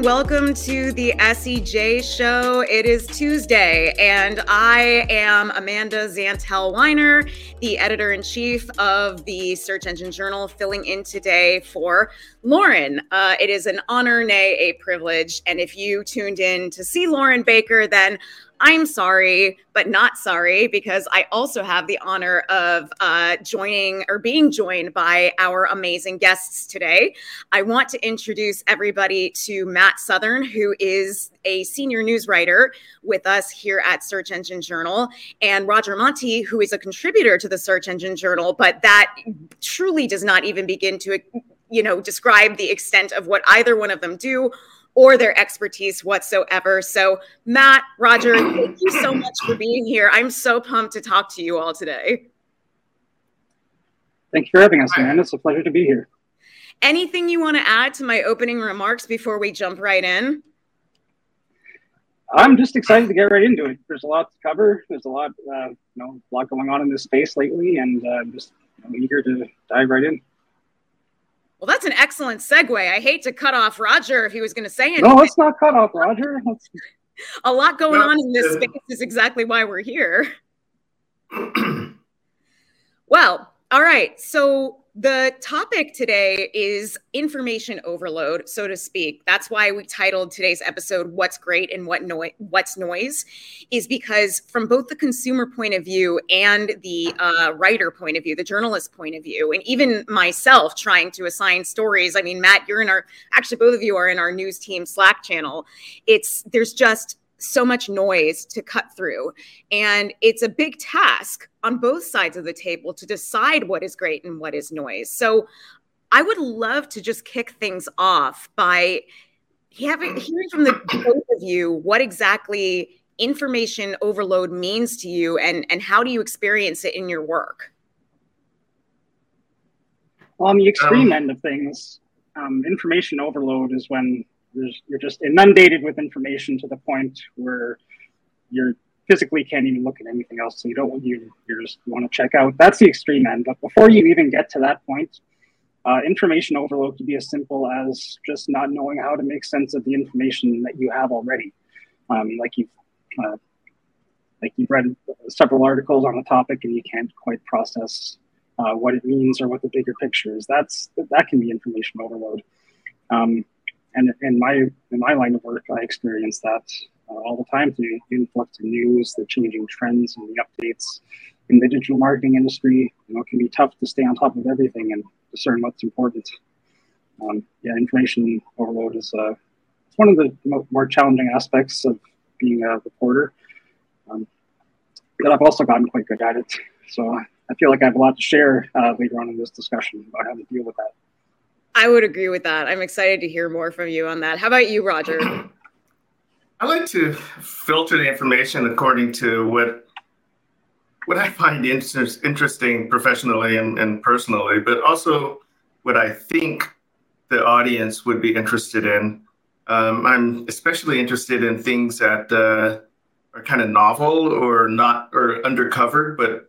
Welcome to the SEJ show. It is Tuesday, and I am Amanda Zantel Weiner, the editor-in-chief of the Search Engine Journal, filling in today for Lauren. It is an honor, nay, a privilege. And if you tuned in to see Lauren Baker, then I'm sorry, but not sorry, because I also have the honor of being joined by our amazing guests today. I want to introduce everybody to Matt Southern, who is a senior news writer with us here at Search Engine Journal, and Roger Monti, who is a contributor to the Search Engine Journal, but that truly does not even begin to, describe the extent of what either one of them do or their expertise whatsoever. So Matt, Roger, thank you so much for being here. I'm so pumped to talk to you all today. Thank you for having us, man. It's a pleasure to be here. Anything you want to add to my opening remarks before we jump right in? I'm just excited to get right into it. There's a lot to cover. There's a lot going on in this space lately, and I'm just eager to dive right in. Well, that's an excellent segue. I hate to cut off Roger if he was going to say anything. No, let's not cut off Roger. A lot going on in this space is exactly why we're here. Well, all right. So the topic today is information overload, so to speak. That's why we titled today's episode, What's Great and What's Noise, is because from both the consumer point of view and the writer point of view, the journalist point of view, and even myself trying to assign stories. I mean, Matt, both of you are in our news team Slack channel. There's just so much noise to cut through. And it's a big task on both sides of the table to decide what is great and what is noise. So I would love to just kick things off by hearing from the both of you what exactly information overload means to you and how do you experience it in your work? Well, on the extreme end of things, information overload is when you're just inundated with information to the point where you physically can't even look at anything else. So you just want to check out. That's the extreme end. But before you even get to that point, information overload can be as simple as just not knowing how to make sense of the information that you have already. Like you've read several articles on a topic and you can't quite process what it means or what the bigger picture is. That can be information overload. And in my line of work, I experience that all the time through the influx of news, the changing trends and the updates in the digital marketing industry. It can be tough to stay on top of everything and discern what's important. Information overload is it's one of the more challenging aspects of being a reporter. But I've also gotten quite good at it. So I feel like I have a lot to share later on in this discussion about how to deal with that. I would agree with that. I'm excited to hear more from you on that. How about you, Roger? I like to filter the information according to what I find interesting professionally and personally, but also what I think the audience would be interested in. I'm especially interested in things that are kind of novel or undercovered, but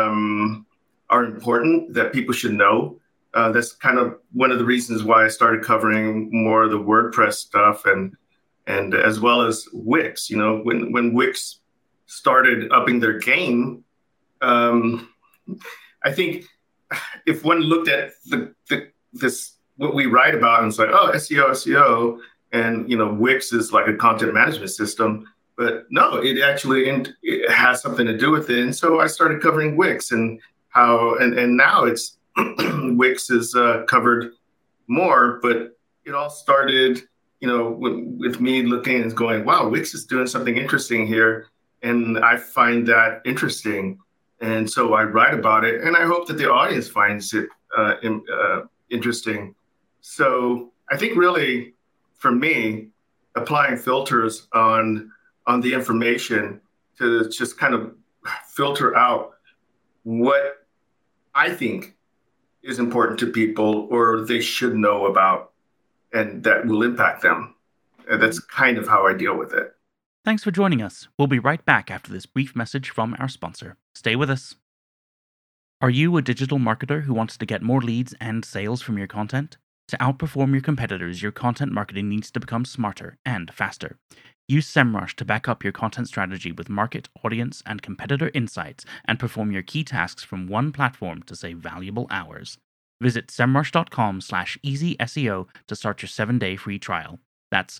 are important that people should know. That's kind of one of the reasons why I started covering more of the WordPress stuff and as well as Wix. When Wix started upping their game, I think if one looked at this what we write about and it's like, oh, SEO, and Wix is like a content management system, but no, it has something to do with it. And so I started covering Wix and now it's Wix is covered more, but it all started, with me looking and going, wow, Wix is doing something interesting here. And I find that interesting. And so I write about it and I hope that the audience finds it interesting. So I think really for me, applying filters on the information to just kind of filter out what I think is important to people or they should know about and that will impact them. And that's kind of how I deal with it. Thanks for joining us. We'll be right back after this brief message from our sponsor. Stay with us. Are you a digital marketer who wants to get more leads and sales from your content? To outperform your competitors, your content marketing needs to become smarter and faster. Use SEMrush to back up your content strategy with market, audience, and competitor insights and perform your key tasks from one platform to save valuable hours. Visit semrush.com/easyseo to start your 7-day free trial. That's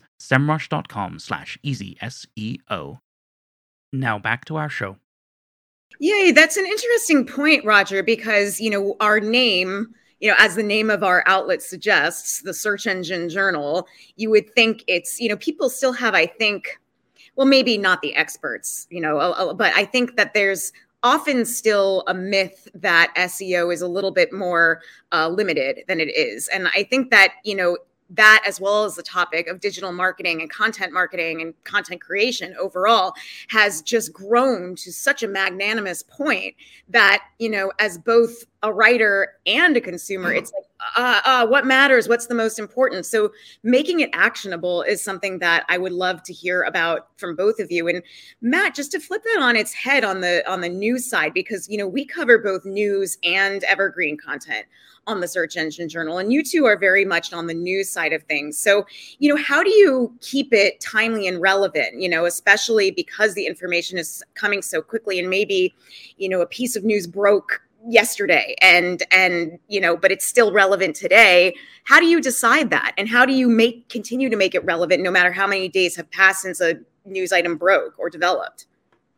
semrush.com/easyseo. Now back to our show. Yay, that's an interesting point, Roger, because, our name, as the name of our outlet suggests, the Search Engine Journal, you would think it's, people still have, I think, well, maybe not the experts, but I think that there's often still a myth that SEO is a little bit more limited than it is. And I think that, that as well as the topic of digital marketing and content creation overall has just grown to such a magnanimous point that, as both a writer and a consumer, it's like, what matters? What's the most important? So making it actionable is something that I would love to hear about from both of you. And Matt, just to flip that on its head on the news side, because, we cover both news and evergreen content on the Search Engine Journal. And you two are very much on the news side of things. So, how do you keep it timely and relevant, especially because the information is coming so quickly and maybe, a piece of news broke yesterday and but it's still relevant today. How do you decide that? And how do you continue to make it relevant no matter how many days have passed since a news item broke or developed?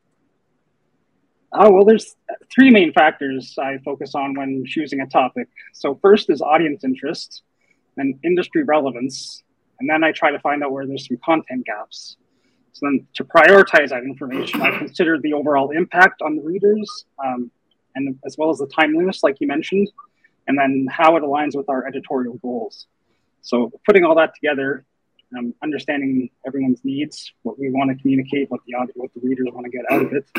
Oh, well, there's three main factors I focus on when choosing a topic. So first is audience interest and industry relevance. And then I try to find out where there's some content gaps. So then to prioritize that information, I consider the overall impact on the readers, and as well as the timeliness, like you mentioned, and then how it aligns with our editorial goals. So putting all that together, understanding everyone's needs, what we want to communicate, what the readers want to get out of it,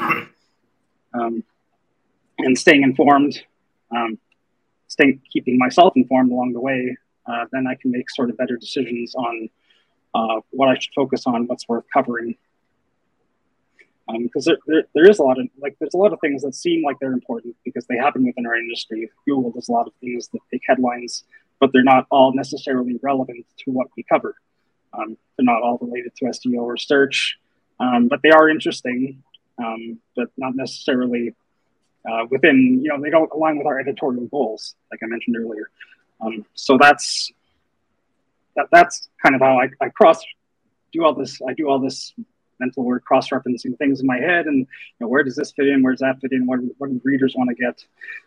and staying informed, keeping myself informed along the way, then I can make sort of better decisions on what I should focus on, what's worth covering. Because there is there's a lot of things that seem like they're important because they happen within our industry. Google does a lot of things that make headlines, but they're not all necessarily relevant to what we cover. They're not all related to SEO or search, but they are interesting, but not necessarily within, they don't align with our editorial goals, like I mentioned earlier. So that's kind of how I do all this mental work, cross-referencing things in my head, and where does this fit in? Where does that fit in? What do the readers want to get?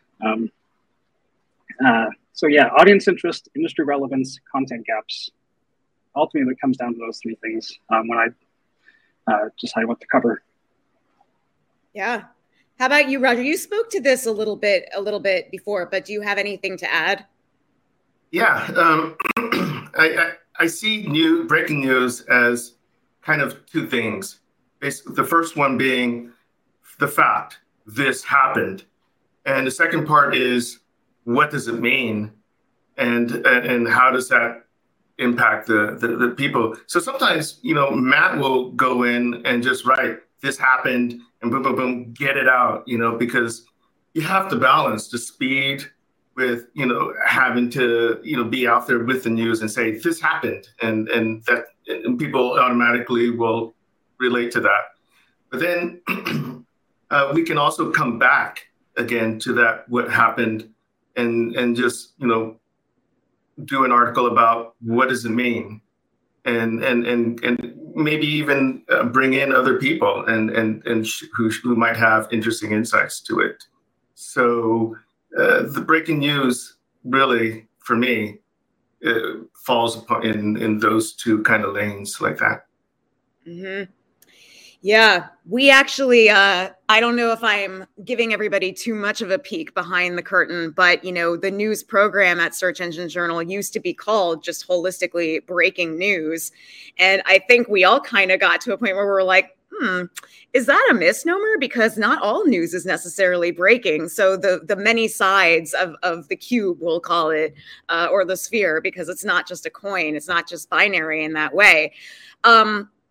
So yeah, audience interest, industry relevance, content gaps. Ultimately, it comes down to those three things when I decide what to cover. Yeah. How about you, Roger? You spoke to this a little bit before, but do you have anything to add? Yeah, I see breaking news as kind of two things. The first one being the fact this happened, and the second part is what does it mean, and how does that impact the people. So sometimes Matt will go in and just write this happened and boom boom boom, get it out, because you have to balance the speed with having to be out there with the news and say this happened, and that and people automatically will relate to that. But then we can also come back again to that what happened and just do an article about what does it mean, and maybe even bring in other people and who might have interesting insights to it. So the breaking news really, for me, falls in those two kind of lanes like that. Mm-hmm. Yeah, we actually, I don't know if I'm giving everybody too much of a peek behind the curtain, but, the news program at Search Engine Journal used to be called just holistically breaking news. And I think we all kind of got to a point where we're like, is that a misnomer? Because not all news is necessarily breaking. So the many sides of the cube, we'll call it, or the sphere, because it's not just a coin. It's not just binary in that way.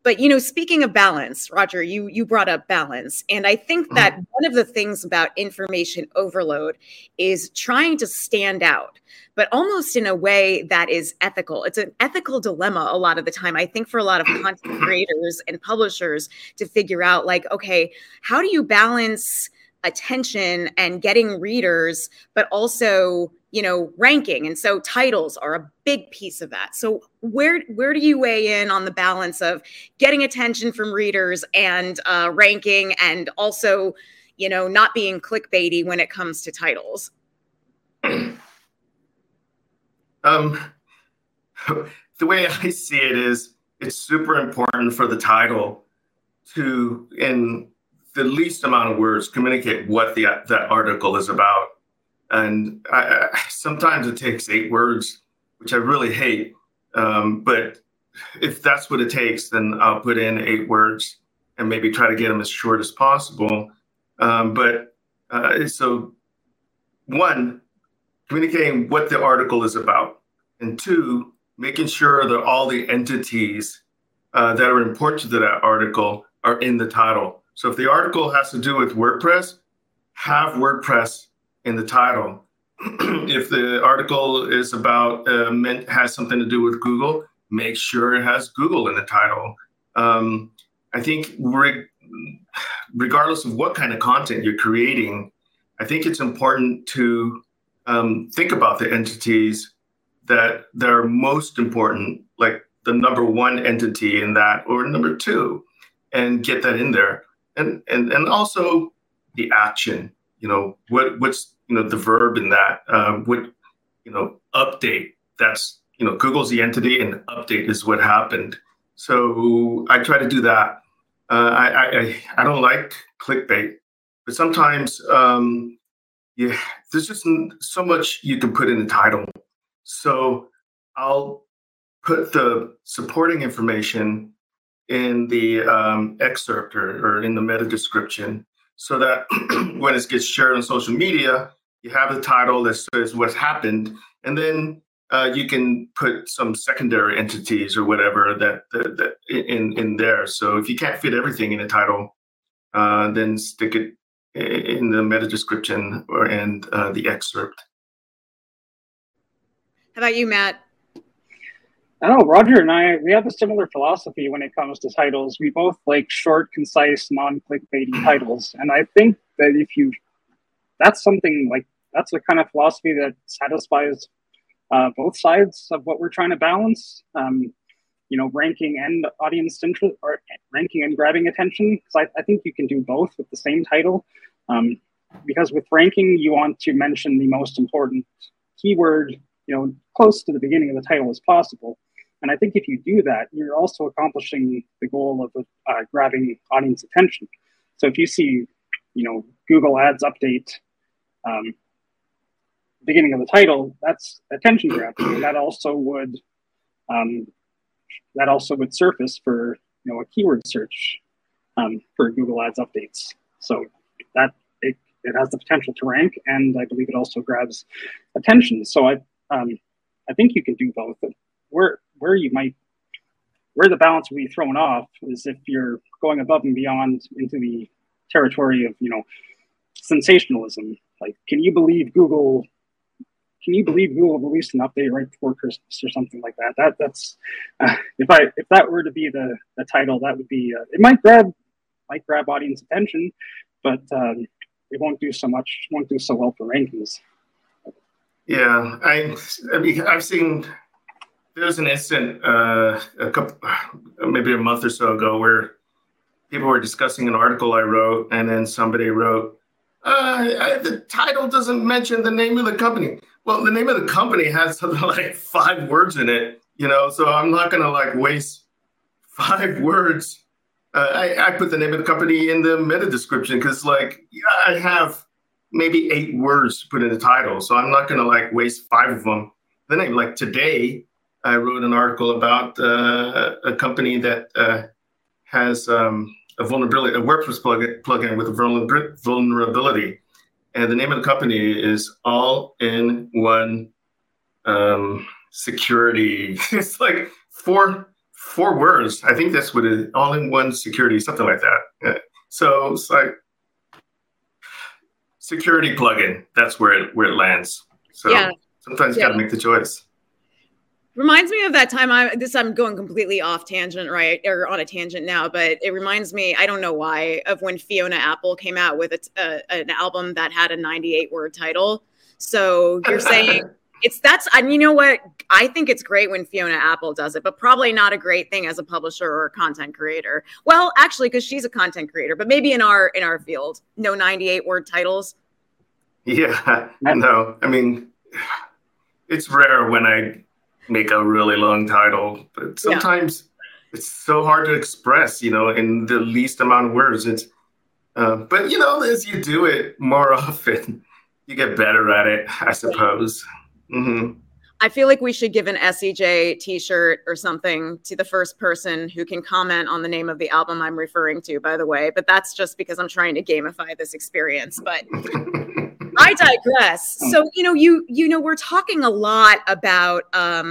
But, you know, speaking of balance, Roger, you brought up balance. And I think that one of the things about information overload is trying to stand out, but almost in a way that is ethical. It's an ethical dilemma a lot of the time, I think, for a lot of content creators and publishers to figure out, like, okay, how do you balance attention and getting readers, but also, you know, ranking? And so titles are a big piece of that. So where do you weigh in on the balance of getting attention from readers and ranking, and also, you know, not being clickbaity when it comes to titles? The way I see it is, it's super important for the title to, in the least amount of words, communicate what that article is about. And sometimes it takes 8 words, which I really hate. But if that's what it takes, then I'll put in 8 words and maybe try to get them as short as possible. So 1, communicating what the article is about. And 2, making sure that all the entities that are important to that article are in the title. So if the article has to do with WordPress, have WordPress in the title. If the article is about has something to do with Google, make sure it has Google in the title. I think regardless of what kind of content you're creating, I think it's important to think about the entities that are most important, like the number 1 entity in that, or number 2, and get that in there. And also the action, you know, what's, you know, the verb in that, update. That's, you know, Google's the entity and update is what happened. So I try to do that. I don't like clickbait, but sometimes, there's just so much you can put in the title. So I'll put the supporting information in the excerpt or in the meta description, so that when it gets shared on social media, you have the title that says what's happened, and then you can put some secondary entities or whatever that in there. So if you can't fit everything in a title, then stick it in the meta description and the excerpt. How about you, Matt? I know Roger and we have a similar philosophy when it comes to titles. We both like short, concise, non-clickbaity titles. And I think that that's the kind of philosophy that satisfies both sides of what we're trying to balance. You know, ranking and audience interest, or ranking and grabbing attention. Because I think you can do both with the same title. Because with ranking, you want to mention the most important keyword, you know, close to the beginning of the title as possible. And I think if you do that, you're also accomplishing the goal of grabbing audience attention. So if you see, you know, Google Ads update, beginning of the title, that's attention grabbing. And that also would surface for, you know, a keyword search for Google Ads updates. So that it has the potential to rank, and I believe it also grabs attention. So I think you can do both. Where the balance will be thrown off is if you're going above and beyond into the territory of, you know, sensationalism. Like, can you believe Google released an update right before Christmas or something like that? That's if that were to be the title, that would be it might grab audience attention, but it won't do so well for rankings. Yeah, I mean, I've seen. There's an incident maybe a month or so ago where people were discussing an article I wrote, and then somebody wrote, the title doesn't mention the name of the company. Well, the name of the company has something like 5 words in it, you know, so I'm not going to like waste 5 words. I put the name of the company in the meta description because, like, I have maybe 8 words to put in the title, so I'm not going to like waste 5 of them. The name, like today, I wrote an article about a company that has a vulnerability, a WordPress plugin with a vulnerability. And the name of the company is All-in-One Security. It's like four 4 words. I think that's what it is, all-in-one security, something like that. So it's like security plugin. That's where it lands. So sometimes you got to make the choice. Reminds me of that time. I'm going completely off tangent, right, or on a tangent now, but it reminds me, I don't know why, of when Fiona Apple came out with an album that had a 98-word title. So you're saying and you know what? I think it's great when Fiona Apple does it, but probably not a great thing as a publisher or a content creator. Well, actually, because she's a content creator, but maybe in our field, no 98-word titles. Yeah, no, I mean, it's rare when I make a really long title, but sometimes it's so hard to express, in the least amount of words. But as you do it more often, you get better at it, I suppose. Mm-hmm. I feel like we should give an SEJ t-shirt or something to the first person who can comment on the name of the album I'm referring to, by the way, but that's just because I'm trying to gamify this experience. But I digress. So, we're talking a lot about,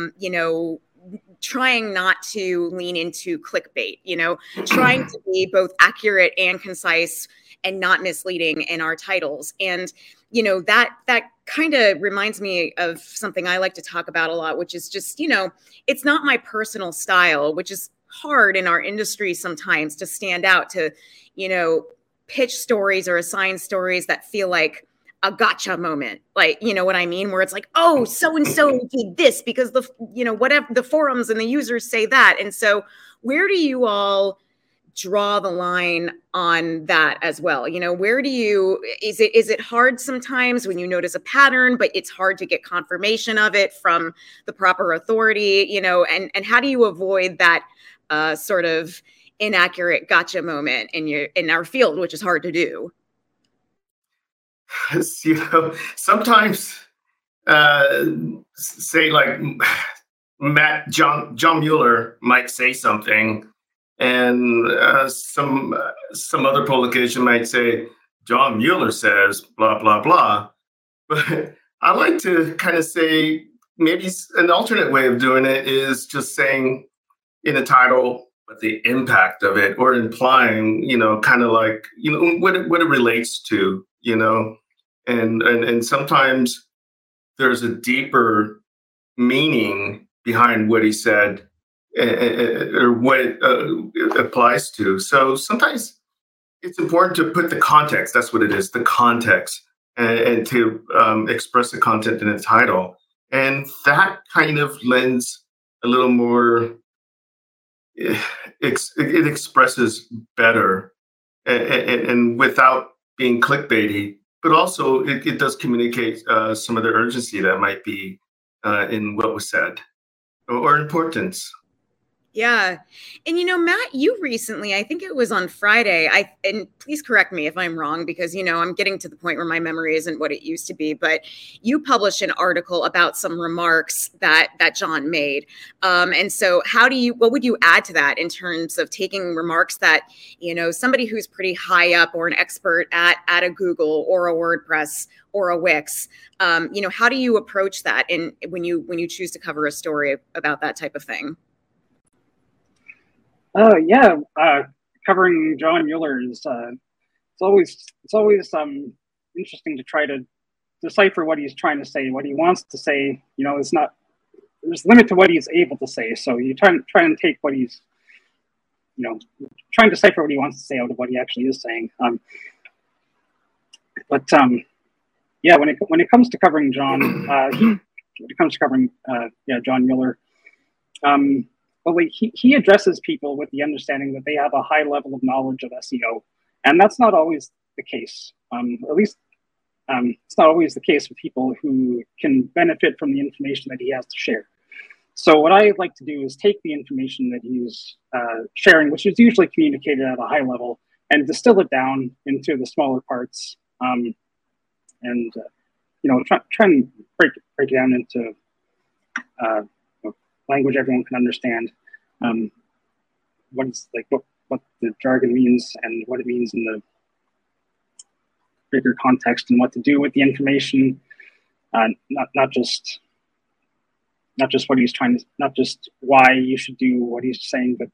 trying not to lean into clickbait, trying to be both accurate and concise and not misleading in our titles. And, that kind of reminds me of something I like to talk about a lot, which is just, it's not my personal style, which is hard in our industry sometimes to stand out, to, pitch stories or assign stories that feel like a gotcha moment. Like, you know what I mean? Where it's like, oh, so-and-so did this because whatever the forums and the users say that. And so where do you all draw the line on that as well? Where is it hard sometimes when you notice a pattern, but it's hard to get confirmation of it from the proper authority, and how do you avoid that sort of inaccurate gotcha moment in our field, which is hard to do? Sometimes say like John Mueller might say something, and some other publication might say John Mueller says blah blah blah. But I like to kind of say maybe an alternate way of doing it is just saying in the title what the impact of it, or implying, kind of like what it relates to, and sometimes there's a deeper meaning behind what he said, or what it applies to. So sometimes it's important to put the context. That's what it is, the context, and to express the content in the title. And that kind of lends a little more, it expresses better, and without being clickbaity, but also it does communicate some of the urgency that might be in what was said, or importance. Yeah. And, Matt, you recently, I think it was on Friday, and please correct me if I'm wrong, because, I'm getting to the point where my memory isn't what it used to be, but you published an article about some remarks that John made. And so what would you add to that in terms of taking remarks that, somebody who's pretty high up or an expert at a Google or a WordPress or a Wix, how do you approach that when you choose to cover a story about that type of thing? Covering John Mueller is it's always interesting to try to decipher what he's trying to say, what he wants to say. It's not, there's a limit to what he's able to say. So you try and take what he's, try and decipher what he wants to say out of what he actually is saying. When it comes to covering John, John Mueller. He addresses people with the understanding that they have a high level of knowledge of SEO, and that's not always the case. At least it's not always the case with people who can benefit from the information that he has to share. So what I like to do is take the information that he's sharing, which is usually communicated at a high level, and distill it down into the smaller parts, and try and break it down into language everyone can understand. What the jargon means and what it means in the bigger context, and what to do with the information. Not just not just what he's trying to, not just why you should do what he's saying, but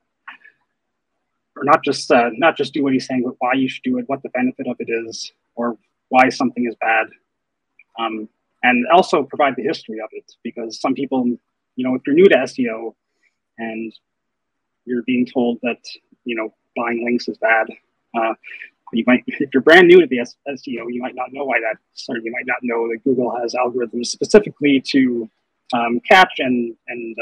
or not just do what he's saying, but why you should do it, what the benefit of it is, or why something is bad, and also provide the history of it, because some people, if you're new to SEO and you're being told that buying links is bad, if you're brand new to the SEO, you might not know why that started. You might not know that Google has algorithms specifically to catch and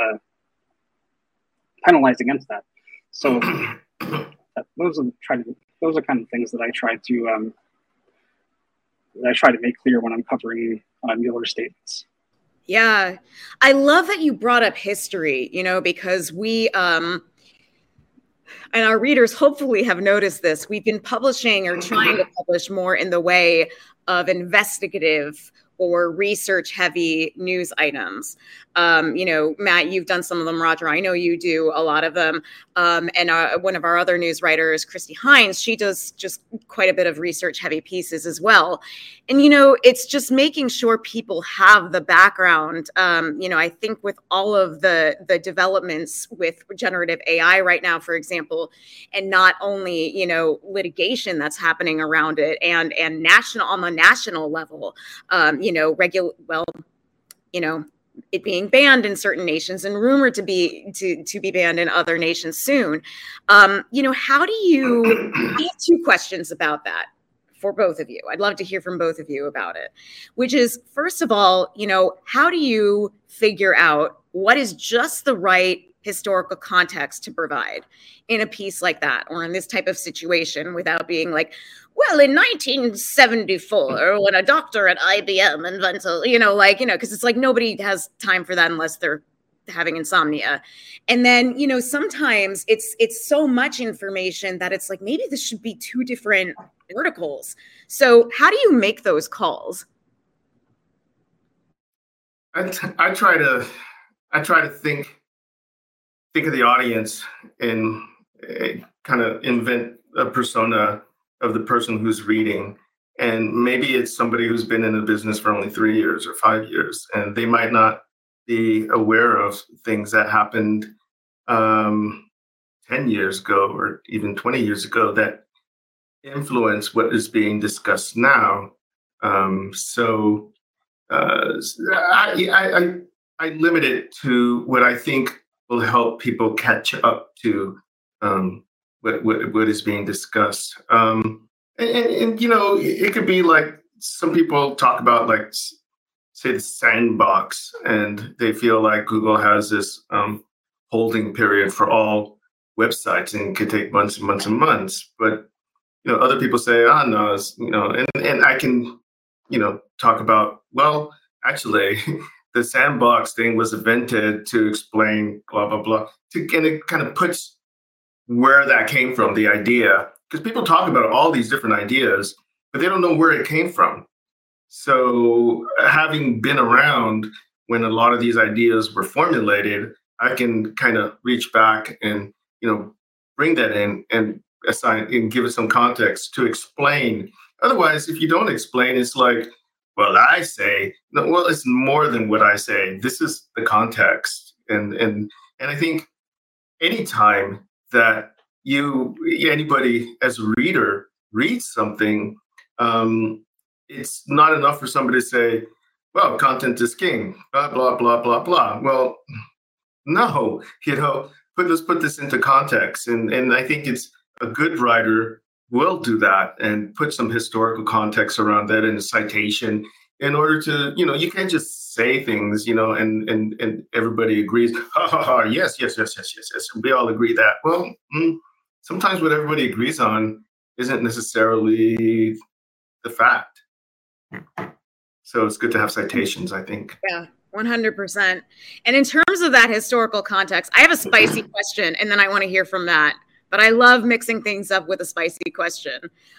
penalize against that. So those are kind of things that I try to make clear when I'm covering Mueller statements. Yeah, I love that you brought up history. Because we and our readers hopefully have noticed this. We've been publishing or trying to publish more in the way of investigative or research-heavy news items. Matt, you've done some of them. Roger, I know you do a lot of them. And one of our other news writers, Christy Hines, she does just quite a bit of research-heavy pieces as well. And, it's just making sure people have the background. I think with all of the developments with generative AI right now, for example, and not only, litigation that's happening around it and on the national level, it being banned in certain nations and rumored to be banned in other nations soon. How do you? I have two questions about that for both of you. I'd love to hear from both of you about it. Which is, first of all, how do you figure out what is just the right historical context to provide in a piece like that or in this type of situation without being like, well, in 1974, when a doctor at IBM invented, because it's like nobody has time for that unless they're having insomnia. And then, sometimes it's so much information that it's like, maybe this should be two different articles. So how do you make those calls? I try to think of the audience and kind of invent a persona of the person who's reading. And maybe it's somebody who's been in the business for only 3 years or 5 years, and they might not be aware of things that happened 10 years ago or even 20 years ago that influence what is being discussed now. So I limit it to what I think will help people catch up to what is being discussed. And it could be like some people talk about, like, say, the sandbox, and they feel like Google has this holding period for all websites, and it could take months and months and months. But other people say, no, it's, and I can talk about, well, actually, the sandbox thing was invented to explain blah blah blah. And it kind of puts where that came from, the idea, because people talk about all these different ideas, but they don't know where it came from. So having been around when a lot of these ideas were formulated, I can kind of reach back and, bring that in and assign and give it some context to explain. Otherwise, if you don't explain, it's like, well, I say, no, well, it's more than what I say. This is the context. And I think anytime that anybody as a reader reads something, it's not enough for somebody to say, well, content is king, blah, blah, blah, blah, blah. Well, no, let's put this into context. And I think it's a good writer will do that and put some historical context around that and a citation in order to, you can't just say things, and everybody agrees. Ha ha ha, yes. We all agree that. Well, sometimes what everybody agrees on isn't necessarily the fact. So it's good to have citations, I think. Yeah, 100%. And in terms of that historical context, I have a spicy question, and then I want to hear from Matt. But I love mixing things up with a spicy question.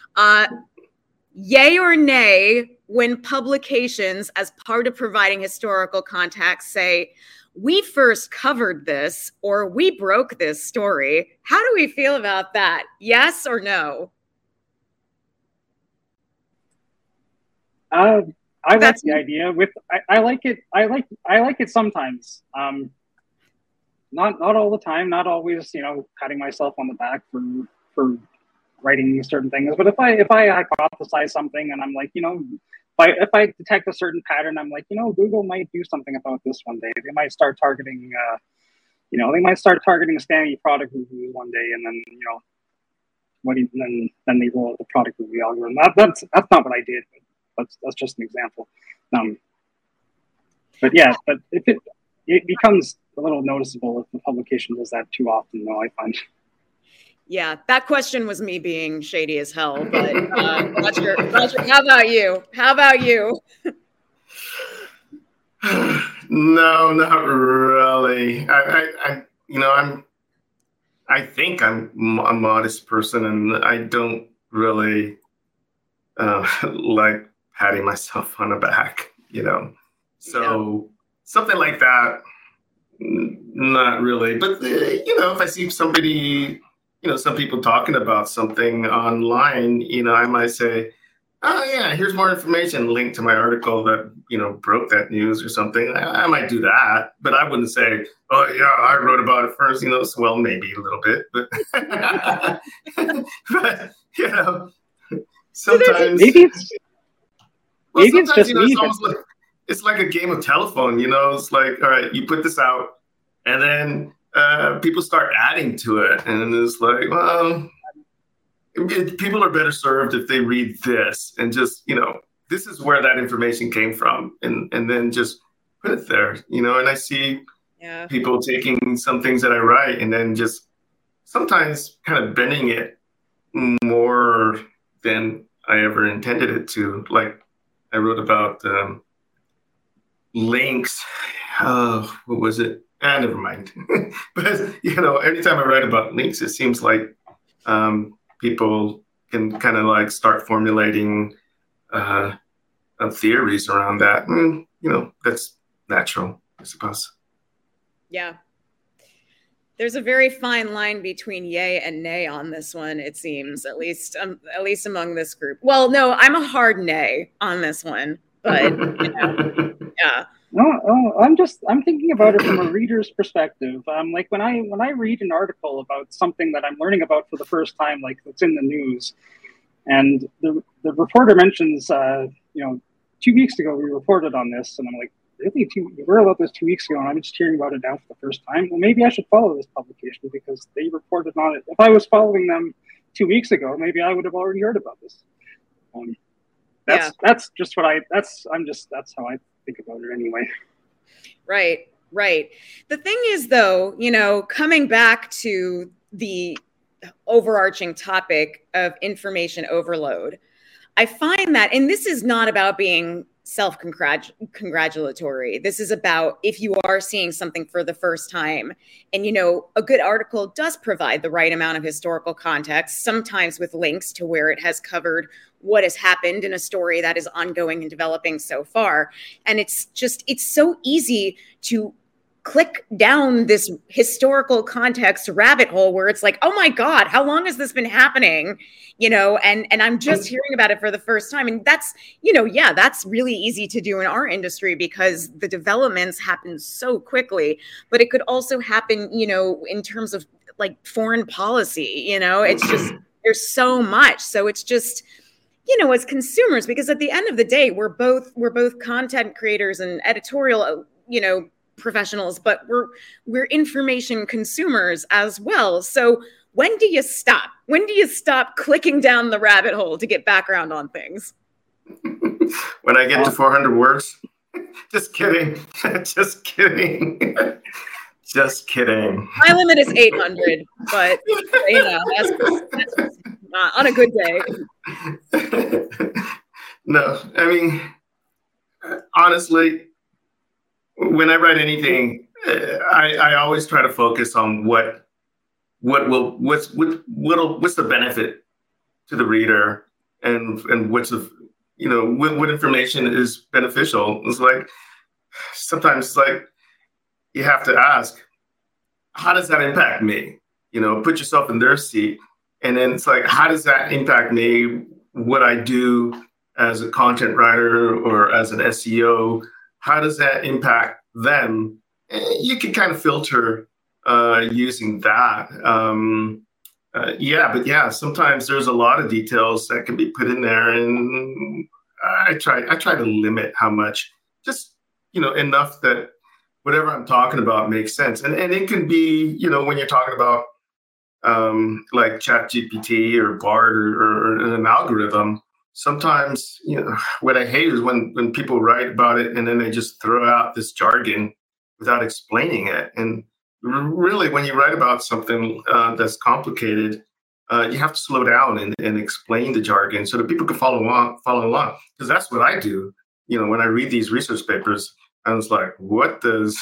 Yay or nay when publications, as part of providing historical context, say, we first covered this or we broke this story? How do we feel about that? Yes or no? I I like the idea. I like it. I like it sometimes. Not all the time. Not always. Patting myself on the back for writing certain things. But if I hypothesize something and I'm like, if I detect a certain pattern, I'm like, Google might do something about this one day. They might start targeting, spammy product reviews one day, and then then they roll out the product review algorithm. That's not what I did. But that's just an example. But if it becomes a little noticeable if the publication does that too often, though, I find. Yeah, that question was me being shady as hell. But Roger, how about you? No, not really. I think I'm a modest person, and I don't really like patting myself on the back. So something like that, not really. But if I see somebody, some people talking about something online, I might say, oh yeah, here's more information, link to my article that, broke that news or something. I might do that, but I wouldn't say, oh yeah, I wrote about it first, so, well, maybe a little bit, but, but sometimes. Maybe it's just me. It's like a game of telephone, it's like, all right, you put this out and then people start adding to it. And it's like, well, people are better served if they read this and just, this is where that information came from. And then just put it there, and I see people taking some things that I write and then just sometimes kind of bending it more than I ever intended it to. Like I wrote about links. What was it? Never mind. But, anytime I write about links, it seems like people can kind of like start formulating theories around that. And, that's natural, I suppose. Yeah. There's a very fine line between yay and nay on this one, it seems, at least among this group. Well, no, I'm a hard nay on this one, but yeah. No, I'm thinking about it from a reader's perspective. Like when I read an article about something that I'm learning about for the first time, like that's in the news, and the reporter mentions, 2 weeks ago we reported on this, and I'm like, really? We were about this 2 weeks ago, and I'm just hearing about it now for the first time. Well, maybe I should follow this publication because they reported on it. If I was following them 2 weeks ago, maybe I would have already heard about this. That's how I think about it anyway. Right. The thing is, though, coming back to the overarching topic of information overload, I find that, and this is not about being self-congratulatory. This is about if you are seeing something for the first time and, a good article does provide the right amount of historical context, sometimes with links to where it has covered what has happened in a story that is ongoing and developing so far. And it's so easy to click down this historical context rabbit hole where it's like, oh my God, how long has this been happening? And I'm just hearing about it for the first time. And that's, that's really easy to do in our industry because the developments happen so quickly, but it could also happen, in terms of like foreign policy, it's just, there's so much. So it's just, as consumers, because at the end of the day, we're both content creators and editorial, professionals, but we're information consumers as well. So when do you stop? When do you stop clicking down the rabbit hole to get background on things? When I get to 400 words. Just kidding. Just kidding. Just kidding. My limit is 800, but that's on a good day. No, I mean, honestly, when I write anything, I always try to focus on what's the benefit to the reader and what information is beneficial. It's like sometimes it's like you have to ask, how does that impact me? Put yourself in their seat, and then it's like, how does that impact me? What I do as a content writer or as an SEO, how does that impact them? You can kind of filter using that. Sometimes there's a lot of details that can be put in there, and I try to limit how much, just enough that whatever I'm talking about makes sense. And it can be, when you're talking about like ChatGPT or Bard or an algorithm, sometimes, what I hate is when people write about it and then they just throw out this jargon without explaining it. And really, when you write about something that's complicated, you have to slow down and explain the jargon so that people can follow along. Because that's what I do. When I read these research papers, I was like, what does,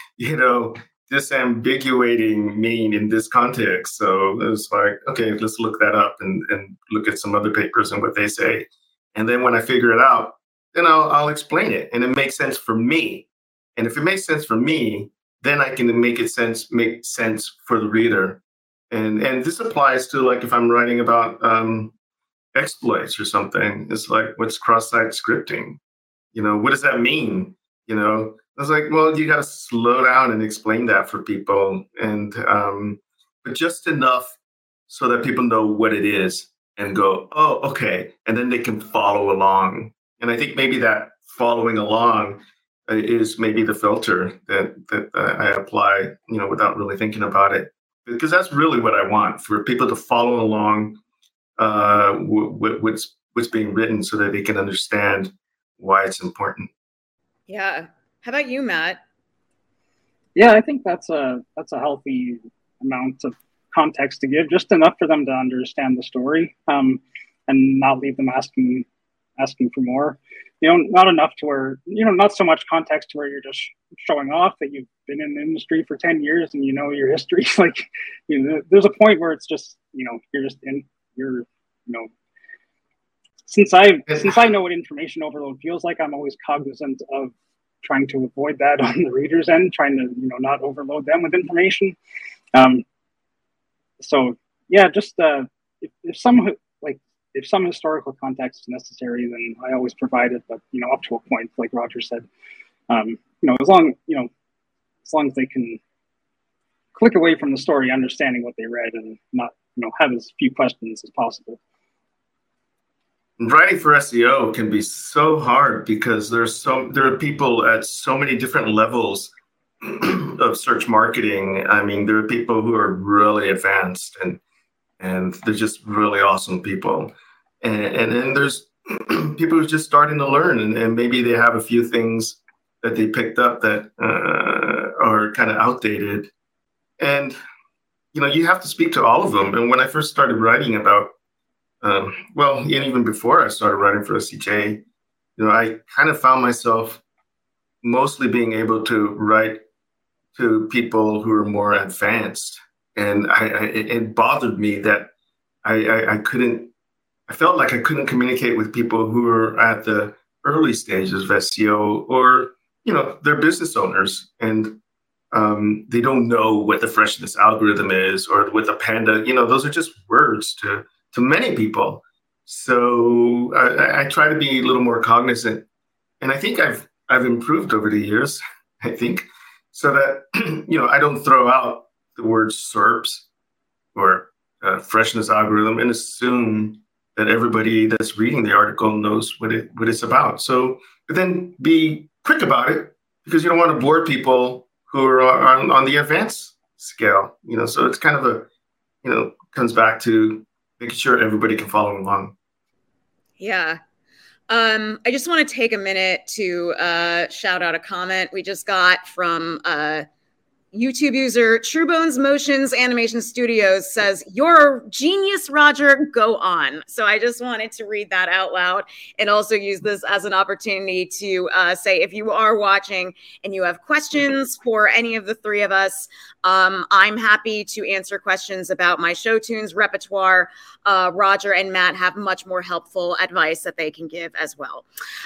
disambiguating mean in this context? So it was like, okay, let's look that up and look at some other papers and what they say. And then when I figure it out, then I'll explain it. And it makes sense for me. And if it makes sense for me, then I can make sense for the reader. And this applies to, like, if I'm writing about exploits or something, it's like, what's cross-site scripting? What does that mean? I was like, well, you got to slow down and explain that for people, and but just enough so that people know what it is and go, oh, okay, and then they can follow along. And I think maybe that following along is maybe the filter that I apply, without really thinking about it, because that's really what I want, for people to follow along what's being written so that they can understand why it's important. Yeah. How about you, Matt? Yeah, I think that's a healthy amount of context to give, just enough for them to understand the story, and not leave them asking for more. Not enough to where, not so much context to where you're just showing off that you've been in the industry for 10 years and your history. Like, there's a point where it's just, since I know what information overload feels like, I'm always cognizant of trying to avoid that on the reader's end, trying to, not overload them with information. So yeah, just if some historical context is necessary, then I always provide it, but up to a point, like Roger said. As long as they can click away from the story, understanding what they read, and not have as few questions as possible. Writing for SEO can be so hard because there are people at so many different levels of search marketing. I mean, there are people who are really advanced and they're just really awesome people. And then there's people who are just starting to learn, and maybe they have a few things that they picked up that are kind of outdated. And, you have to speak to all of them. And when I first started writing about, and even before I started writing for SCJ, I kind of found myself mostly being able to write to people who are more advanced. And it bothered me that I felt like I couldn't communicate with people who are at the early stages of SEO, or, they're business owners and they don't know what the freshness algorithm is or what the Panda, those are just words to many people. So I try to be a little more cognizant, and I think I've improved over the years, I think, so that, I don't throw out the word SERPs or freshness algorithm and assume that everybody that's reading the article knows what it's about. So, but then be quick about it, because you don't want to bore people who are on the advanced scale, so it's kind of comes back to making sure everybody can follow along. Yeah. I just want to take a minute to shout out a comment we just got from YouTube user Truebones Motions Animation Studios. Says, "You're a genius, Roger. Go on." So I just wanted to read that out loud and also use this as an opportunity to say, if you are watching and you have questions for any of the three of us, I'm happy to answer questions about my show tunes repertoire. Roger and Matt have much more helpful advice that they can give as well.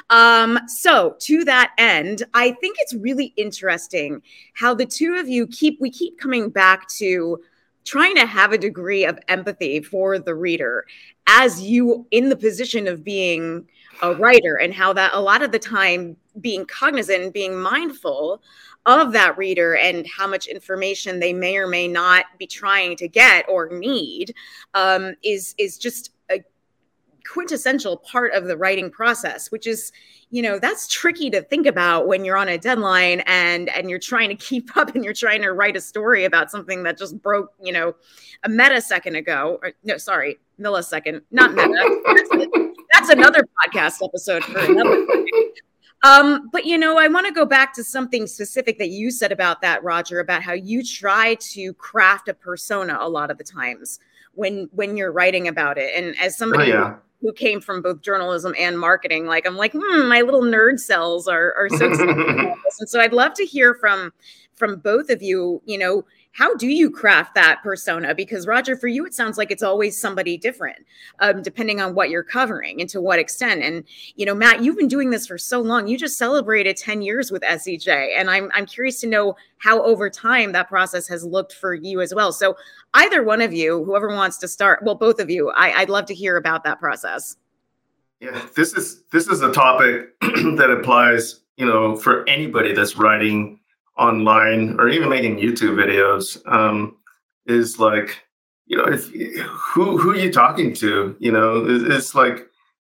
So to that end, I think it's really interesting how the two of you keep coming back to trying to have a degree of empathy for the reader as you in the position of being a writer, and how that a lot of the time being cognizant and being mindful of that reader and how much information they may or may not be trying to get or need is just a quintessential part of the writing process, which is, that's tricky to think about when you're on a deadline and you're trying to keep up and you're trying to write a story about something that just broke, a millisecond ago. Or, no, sorry, millisecond, not meta. That's another podcast episode for another time. But, I want to go back to something specific that you said about that, Roger, about how you try to craft a persona a lot of the times when you're writing about it. And as somebody who came from both journalism and marketing, I'm like, my little nerd cells are so excited about this. And so I'd love to hear from both of you, how do you craft that persona? Because Roger, for you, it sounds like it's always somebody different, depending on what you're covering and to what extent. And, Matt, you've been doing this for so long. You just celebrated 10 years with SEJ. And I'm curious to know how over time that process has looked for you as well. So either one of you, whoever wants to start, well, both of you, I'd love to hear about that process. Yeah, this is a topic that applies, for anybody that's writing online or even making YouTube videos, is like, if who are you talking to? It's like,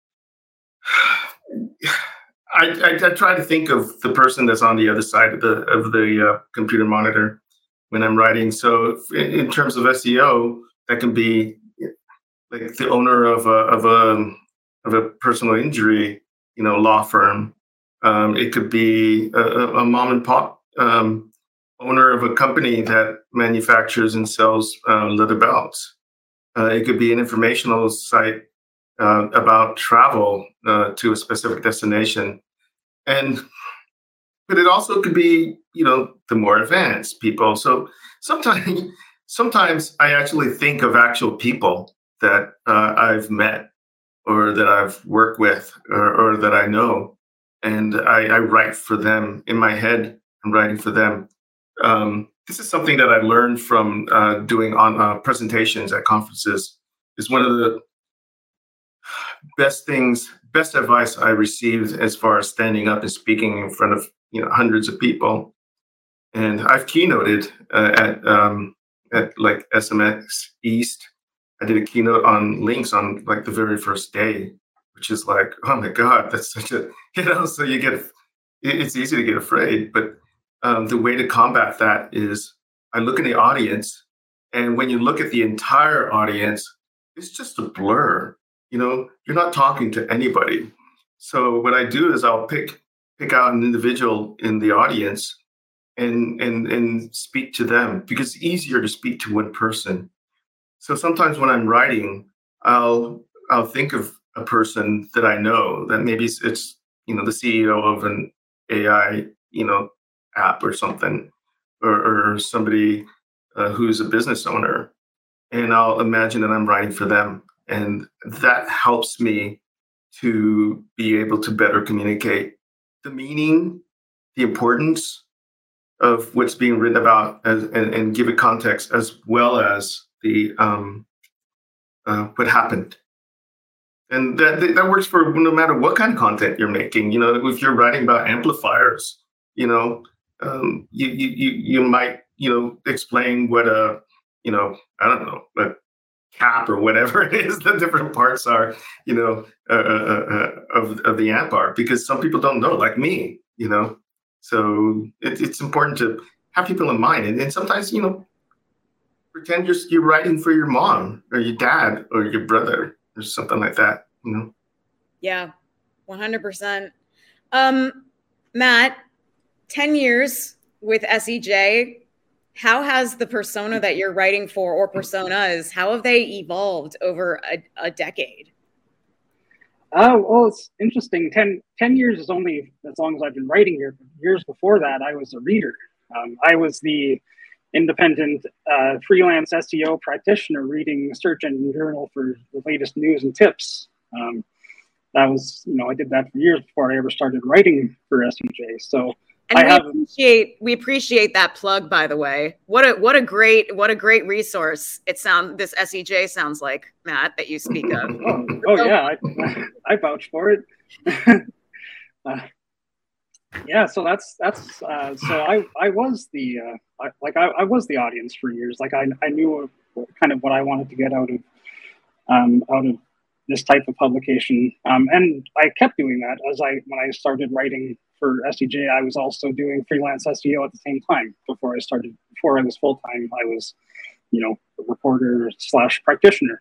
I try to think of the person that's on the other side of the computer monitor when I'm writing. So in terms of SEO, that can be like the owner of a personal injury, law firm. It could be a mom and pop owner of a company that manufactures and sells leather belts. It could be an informational site about travel to a specific destination. But it also could be, the more advanced people. So sometimes I actually think of actual people that I've met or that I've worked with or that I know, and I write for them in my head. I'm writing for them. This is something that I learned from doing on presentations at conferences. Is one of the best advice I received as far as standing up and speaking in front of hundreds of people. And I've keynoted at like SMX East. I did a keynote on links on like the very first day, which is like, oh my God, that's such a so you get it's easy to get afraid, but the way to combat that is I look in the audience, and when you look at the entire audience, it's just a blur. You're not talking to anybody. So what I do is I'll pick out an individual in the audience and speak to them, because it's easier to speak to one person. So sometimes when I'm writing, I'll think of a person that I know, that maybe it's the CEO of an AI app or something, or somebody who's a business owner, and I'll imagine that I'm writing for them, and that helps me to be able to better communicate the meaning, the importance of what's being written about, and give it context, as well as the what happened. And that works for no matter what kind of content you're making. If you're writing about amplifiers, you might explain what a I don't know, a cap or whatever it is, the different parts are of the amp are, because some people don't know, like me. So it's important to have people in mind, and sometimes pretend you're writing for your mom or your dad or your brother or something like that. Yeah, 100%. Matt, 10 years with SEJ. How has the persona that you're writing for, or personas, how have they evolved over a decade? Well, it's interesting. 10 years is only as long as I've been writing here. Years before that, I was a reader. I was the independent freelance SEO practitioner reading the Search Engine Journal for the latest news and tips. That was, I did that for years before I ever started writing for SEJ. So And we appreciate that plug, by the way. What a great resource this SEJ sounds like, Matt, that you speak of. Yeah, I vouch for it. Yeah, so that's so I was I was the audience for years. Like I knew kind of what I wanted to get out of this type of publication, and I kept doing that when I started writing for SEJ. I was also doing freelance SEO at the same time. Before I was full time, I was, a reporter / practitioner.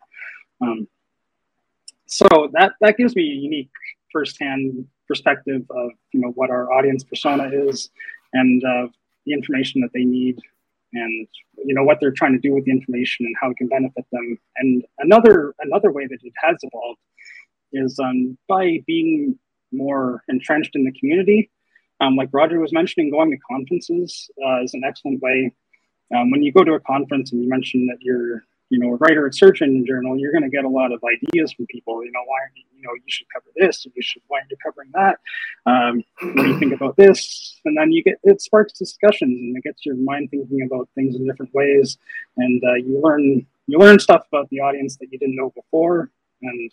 So that gives me a unique firsthand perspective of what our audience persona is, and the information that they need, and what they're trying to do with the information and how it can benefit them. And another way that it has evolved is by being more entrenched in the community. Like Roger was mentioning, going to conferences is an excellent way. When you go to a conference and you mention that you're a writer at Search Engine Journal, you're going to get a lot of ideas from people. Why aren't you should cover this, and why aren't you covering that? What do you think about this? And then it sparks discussions, and it gets your mind thinking about things in different ways, and you learn stuff about the audience that you didn't know before. And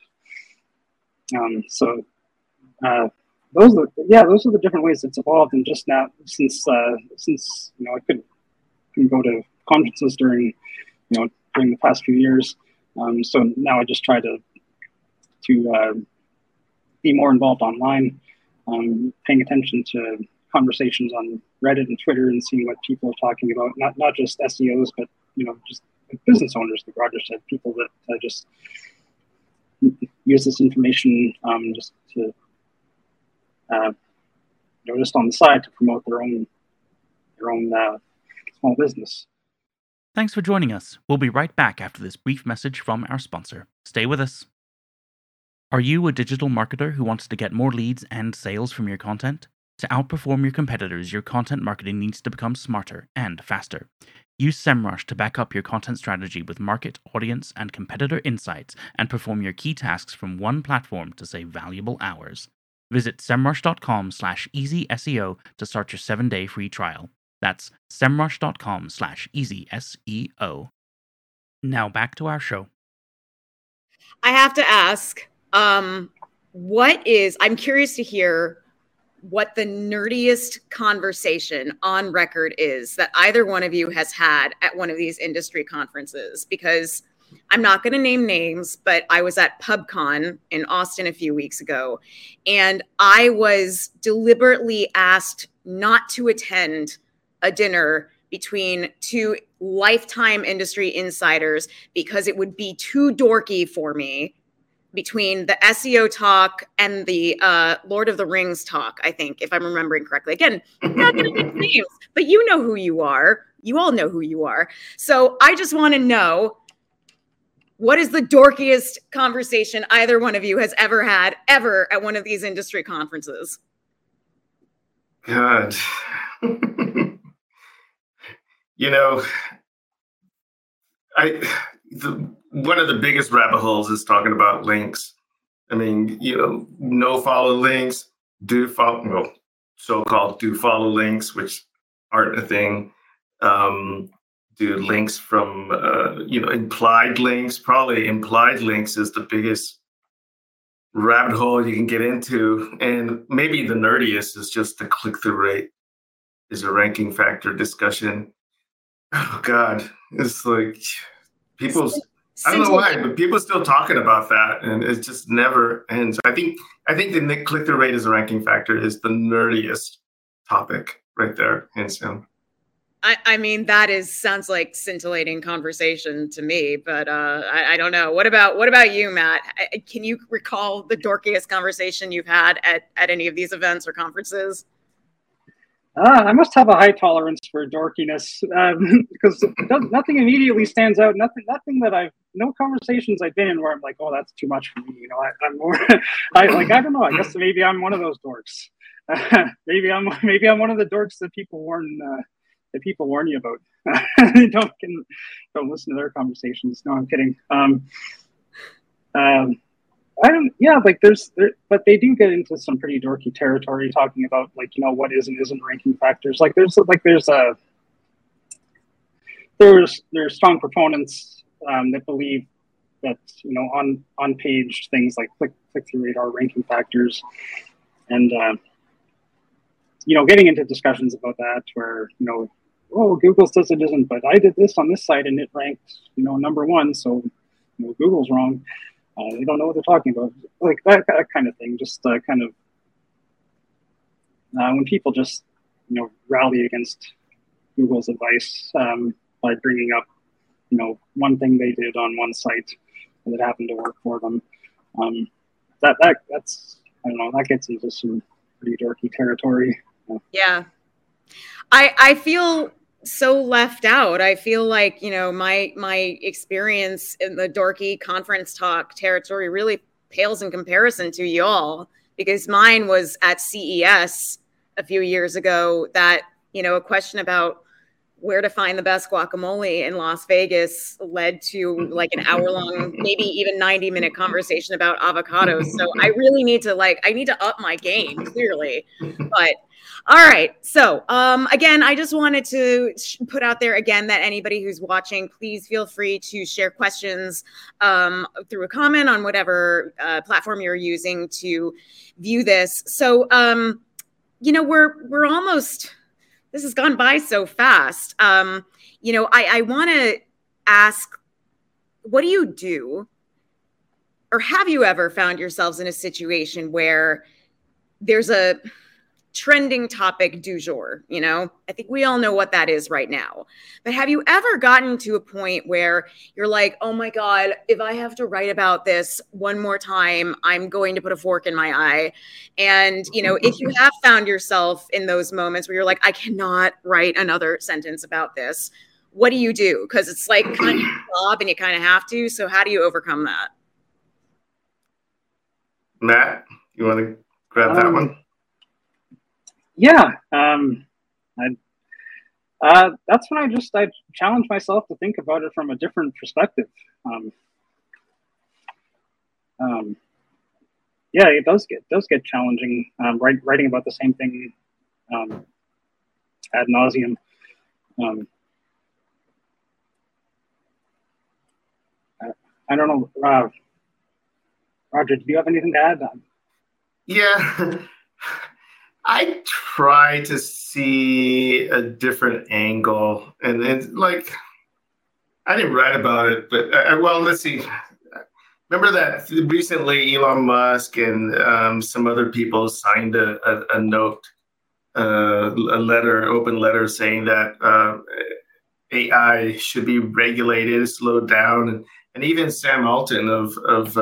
those are the different ways it's evolved. And just now, since I couldn't go to conferences during the past few years, so now I just try to be more involved online, paying attention to conversations on Reddit and Twitter, and seeing what people are talking about. Not just SEOs, but just business owners, like Roger said, people that just use this information just to just on the side to promote their own small business. Thanks for joining us. We'll be right back after this brief message from our sponsor. Stay with us. Are you a digital marketer who wants to get more leads and sales from your content? To outperform your competitors, your content marketing needs to become smarter and faster. Use SEMrush to back up your content strategy with market, audience, and competitor insights, and perform your key tasks from one platform to save valuable hours. Visit semrush.com/easyseo to start your 7-day free trial. That's semrush.com/easyseo. Now back to our show. I have to ask, I'm curious to hear what the nerdiest conversation on record is that either one of you has had at one of these industry conferences, because I'm not going to name names, but I was at PubCon in Austin a few weeks ago, and I was deliberately asked not to attend a dinner between two lifetime industry insiders because it would be too dorky for me, between the SEO talk and the Lord of the Rings talk, I think, if I'm remembering correctly. Again, I'm not going to name names, but you know who you are. You all know who you are. So I just want to know, what is the dorkiest conversation either one of you has ever had at one of these industry conferences? God. One of the biggest rabbit holes is talking about links. I mean, no follow links, so-called do follow links, which aren't a thing. Do links from, implied links. Probably implied links is the biggest rabbit hole you can get into. And maybe the nerdiest is just the click-through rate is a ranking factor discussion. Oh, God. It's like I don't know why, but people are still talking about that, and it just never ends. I think the click-through rate as a ranking factor is the nerdiest topic right there, hands down. I mean, sounds like scintillating conversation to me, but I don't know. What about you, Matt? Can you recall the dorkiest conversation you've had at any of these events or conferences? I must have a high tolerance for dorkiness, because nothing immediately stands out. No conversations I've been in where I'm like, oh, that's too much for me. I'm more, I don't know. I guess maybe I'm one of those dorks. Maybe I'm one of the dorks that people warn you about. Don't listen to their conversations. No, I'm kidding. I don't. Yeah, like but they do get into some pretty dorky territory, talking about like what is and isn't ranking factors. Like there's strong proponents that believe that on page things like click through rate are ranking factors, and getting into discussions about that where oh, Google says it isn't, but I did this on this site and it ranked number one, so Google's wrong. They don't know what they're talking about, like that kind of thing. Just kind of when people just rally against Google's advice by bringing up one thing they did on one site that happened to work for them. That's I don't know, that gets into some pretty dorky territory. Yeah, I feel so left out. I feel like my experience in the dorky conference talk territory really pales in comparison to y'all, because mine was at CES a few years ago. That a question about where to find the best guacamole in Las Vegas led to like an hour-long, maybe even 90-minute conversation about avocados. So I really need to I need to up my game, clearly. But all right. So again, I just wanted to put out there again that anybody who's watching, please feel free to share questions through a comment on whatever platform you're using to view this. So, we're almost, this has gone by so fast. I want to ask, what do you do? Or have you ever found yourselves in a situation where there's a trending topic du jour? I think we all know what that is right now. But have you ever gotten to a point where you're like, oh my God, if I have to write about this one more time, I'm going to put a fork in my eye? And, if you have found yourself in those moments where you're like, I cannot write another sentence about this, what do you do? Because it's like kind of your job and you kind of have to. So how do you overcome that? Matt, you want to grab that one? Yeah, that's when I challenge myself to think about it from a different perspective. Yeah, it does get challenging. Writing about the same thing ad nauseum. I don't know, Roger. Do you have anything to add? Yeah. I try to see a different angle, and it's like, I didn't write about it, but well, let's see. Remember that recently Elon Musk and some other people signed a note, a letter, open letter, saying that AI should be regulated, slowed down, and even Sam Altman of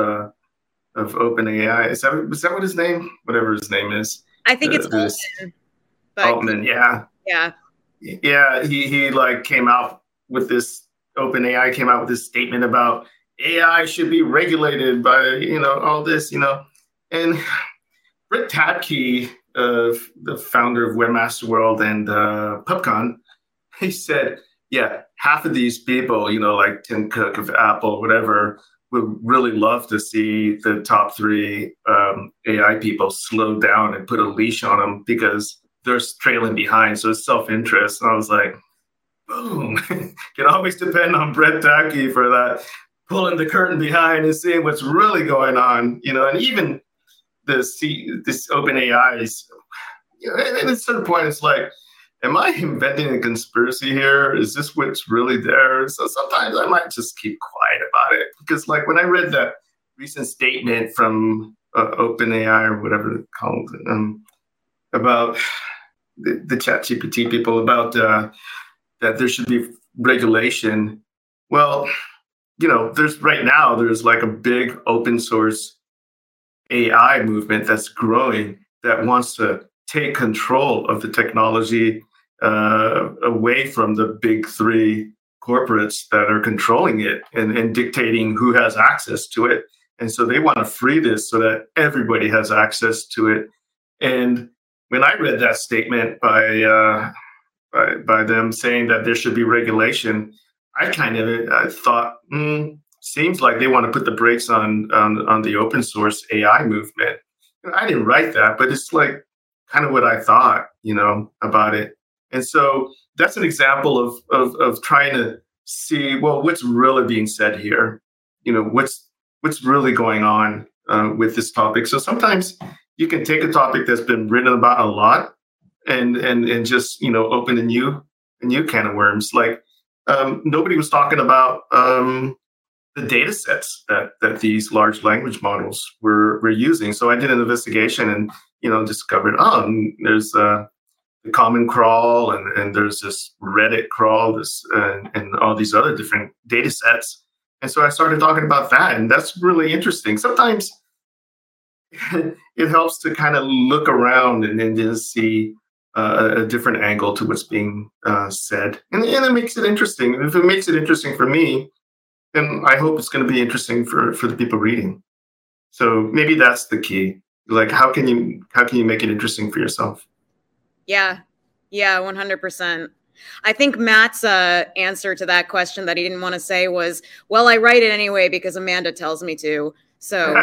OpenAI, is that what his name? Whatever his name is. I think it's Altman. Altman, yeah. Yeah. Yeah, he came out with this, OpenAI came out with this statement about AI should be regulated by, all this, And Brett Tabke, the founder of Webmaster World and PubCon, he said, yeah, half of these people, like Tim Cook of Apple, whatever, would really love to see the top 3 AI people slow down and put a leash on them because they're trailing behind. So it's self-interest. And I was like, boom, can always depend on Brett Tabke for that, pulling the curtain behind and seeing what's really going on, and even this OpenAI is, and at a certain point, it's like, am I inventing a conspiracy here? Is this what's really there? So sometimes I might just keep quiet about it, because like when I read that recent statement from OpenAI or whatever it's called, about the ChatGPT people about that there should be regulation. Well, there's like a big open source AI movement that's growing that wants to take control of the technology away from the big 3 corporates that are controlling it and dictating who has access to it. And so they want to free this so that everybody has access to it. And when I read that statement by them saying that there should be regulation, I thought, seems like they want to put the brakes on the open source AI movement. I didn't write that, but it's like kind of what I thought, about it. And so that's an example of trying to see, well, what's really being said here? What's really going on with this topic? So sometimes you can take a topic that's been written about a lot and just open a new can of worms. Like nobody was talking about the data sets that these large language models were using. So I did an investigation and discovered there's the Common Crawl and there's this Reddit crawl, and all these other different data sets. And so I started talking about that, and that's really interesting. Sometimes it helps to kind of look around and then just see a different angle to what's being said. And it makes it interesting. If it makes it interesting for me, then I hope it's going to be interesting for the people reading. So maybe that's the key. Like, how can you make it interesting for yourself? Yeah, 100%. I think Matt's answer to that question that he didn't want to say was, well, I write it anyway because Amanda tells me to. So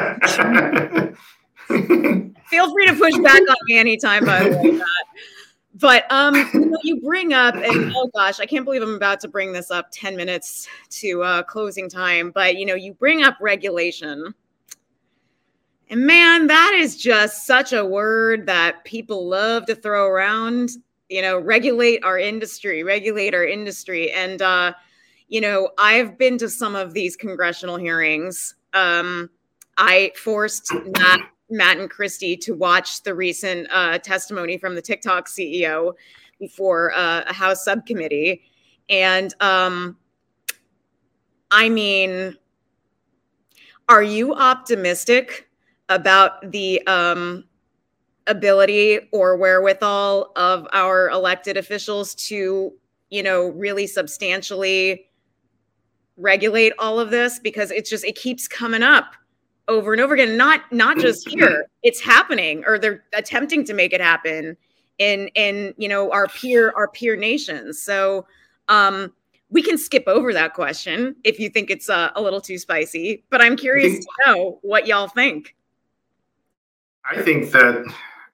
feel free to push back on me anytime, by the way, Matt. But you bring up, and oh gosh, I can't believe I'm about to bring this up 10 minutes to closing time. But, you bring up regulation. And man, that is just such a word that people love to throw around, regulate our industry. And, I've been to some of these congressional hearings. I forced Matt and Christy to watch the recent testimony from the TikTok CEO before a House subcommittee. And are you optimistic about the ability or wherewithal of our elected officials to, really substantially regulate all of this? Because it keeps coming up over and over again, not just here, it's happening, or they're attempting to make it happen in our peer nations. So we can skip over that question if you think it's a little too spicy, but I'm curious to know what y'all think. I think that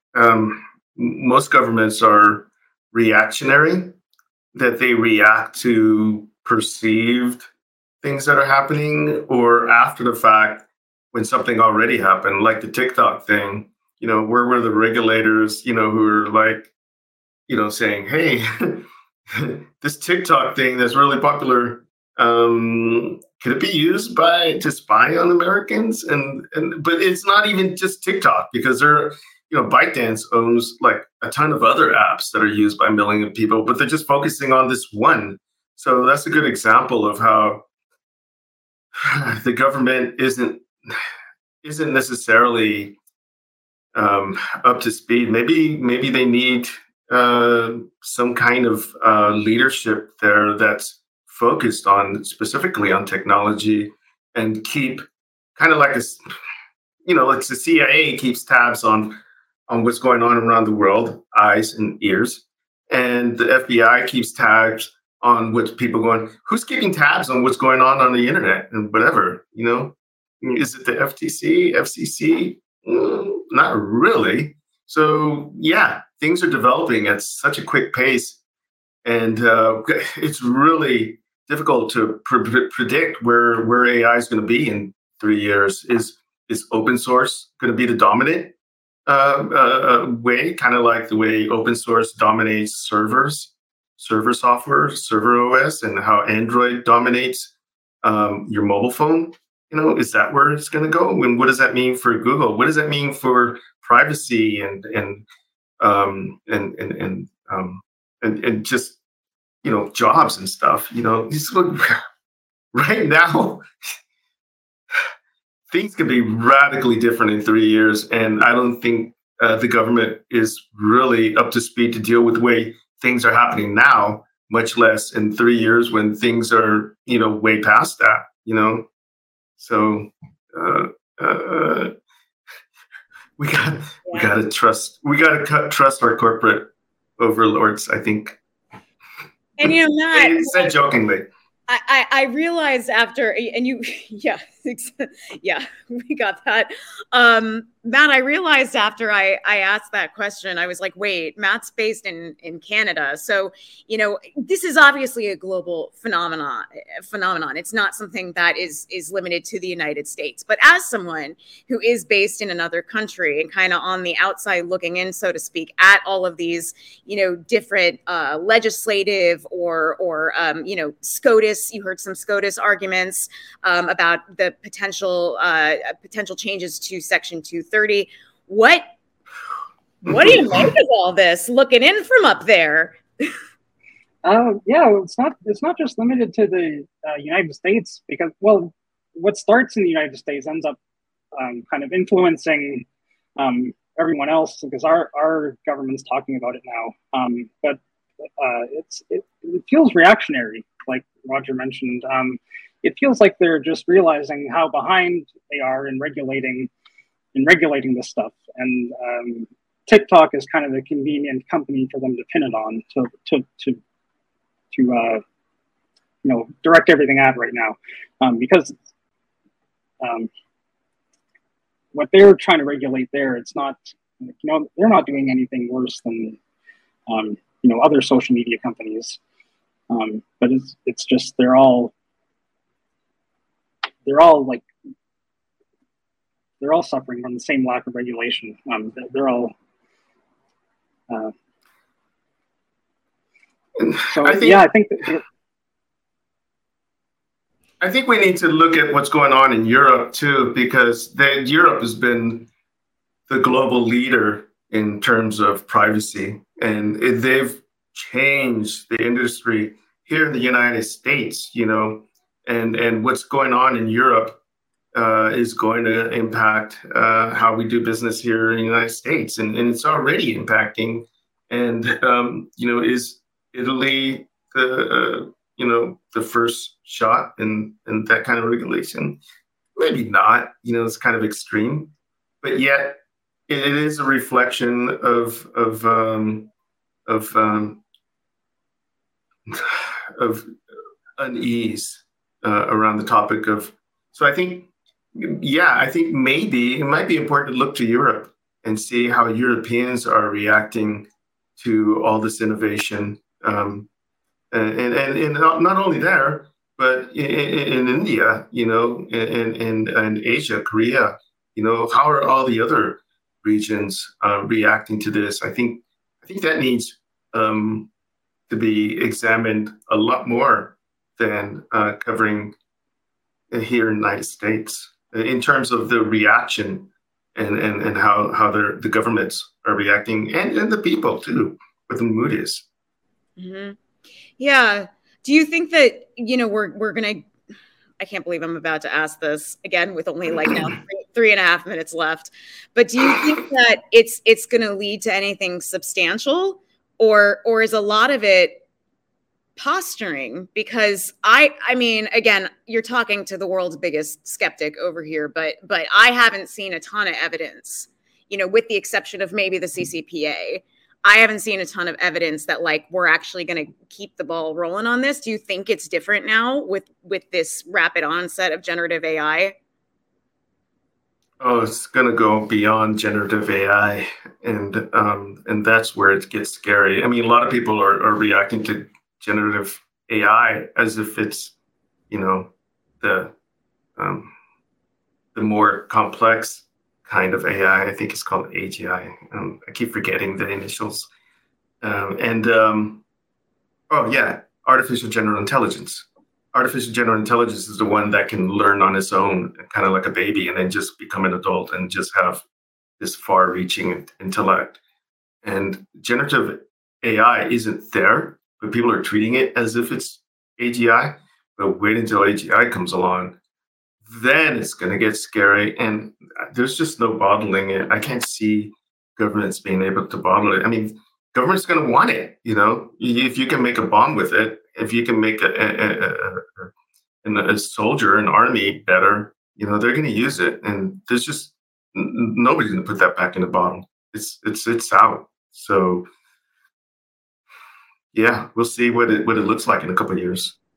most governments are reactionary, that they react to perceived things that are happening or after the fact when something already happened, like the TikTok thing. Where were the regulators, who are like, saying, hey, this TikTok thing that's really popular, could it be used to spy on Americans? But it's not even just TikTok, because ByteDance owns like a ton of other apps that are used by millions of people, but they're just focusing on this one. So that's a good example of how the government isn't necessarily up to speed. Maybe they need some kind of leadership there that's focused specifically on technology, and keep kind of like like the CIA keeps tabs on what's going on around the world, eyes and ears, and the FBI keeps tabs on what people who's keeping tabs on what's going on the internet and whatever, Is it the FTC, FCC? Not really. So yeah, things are developing at such a quick pace, and it's really difficult to predict where AI is going to be in 3 years. Is open source going to be the dominant way, kind of like the way open source dominates server software, server OS, and how Android dominates your mobile phone? Is that where it's going to go? And what does that mean for Google? What does that mean for privacy and just jobs and stuff? Right now, things can be radically different in 3 years, and I don't think the government is really up to speed to deal with the way things are happening now, much less in 3 years when things are way past that. So we gotta trust our corporate overlords, I think. And Matt, said jokingly. I realized after, and you, yeah, yeah, we got that. Matt, I realized after I asked that question, I was like, wait, Matt's based in Canada. So, this is obviously a global phenomenon. It's not something that is limited to the United States. But as someone who is based in another country and kind of on the outside looking in, so to speak, at all of these, different legislative or SCOTUS. You heard some SCOTUS arguments about the potential changes to Section 230. What do you make of all this? Looking in from up there. Yeah, it's not just limited to the United States, because what starts in the United States ends up kind of influencing everyone else, because our government's talking about it now. But it feels reactionary, like Roger mentioned. It feels like they're just realizing how behind they are in regulating this stuff, and TikTok is kind of a convenient company for them to pin it on to direct everything at right now, because what they're trying to regulate there, it's not, they're not doing anything worse than other social media companies, but it's just they're all suffering from the same lack of regulation. They're all I think we need to look at what's going on in Europe too, because Europe has been the global leader in terms of privacy, and they've changed the industry here in the United States, and what's going on in Europe is going to impact how we do business here in the United States, and it's already impacting. And is Italy the first shot in that kind of regulation? Maybe not. It's kind of extreme, but yet it is a reflection of unease around the topic of. So I think maybe it might be important to look to Europe and see how Europeans are reacting to all this innovation, and not only there, but in India, and Asia, Korea, how are all the other regions reacting to this? I think that needs to be examined a lot more than covering here in the United States in terms of the reaction and how the governments are reacting, and the people too, what the mood is. Mm-hmm. Yeah. Do you think that, we're going to, I can't believe I'm about to ask this again with only like now 3.5 minutes left, but do you think that it's going to lead to anything substantial, or is a lot of it posturing? Because I mean, again, you're talking to the world's biggest skeptic over here, but I haven't seen a ton of evidence, with the exception of maybe the CCPA. I haven't seen a ton of evidence that we're actually going to keep the ball rolling on this. Do you think it's different now with this rapid onset of generative AI? Oh, it's going to go beyond generative AI, and that's where it gets scary. I mean, a lot of people are reacting to generative AI as if it's, the more complex kind of AI. I think it's called AGI. I keep forgetting the initials. Artificial general intelligence. Artificial general intelligence is the one that can learn on its own, kind of like a baby, and then just become an adult and just have this far-reaching intellect. And generative AI isn't there, but people are treating it as if it's AGI. But wait until AGI comes along, then it's going to get scary. And there's just no bottling it. I can't see governments being able to bottle it. I mean, government's going to want it. If you can make a bomb with it, if you can make a soldier, an army better, they're going to use it. And there's just nobody's going to put that back in the bottle. It's out. So yeah, we'll see what it looks like in a couple of years.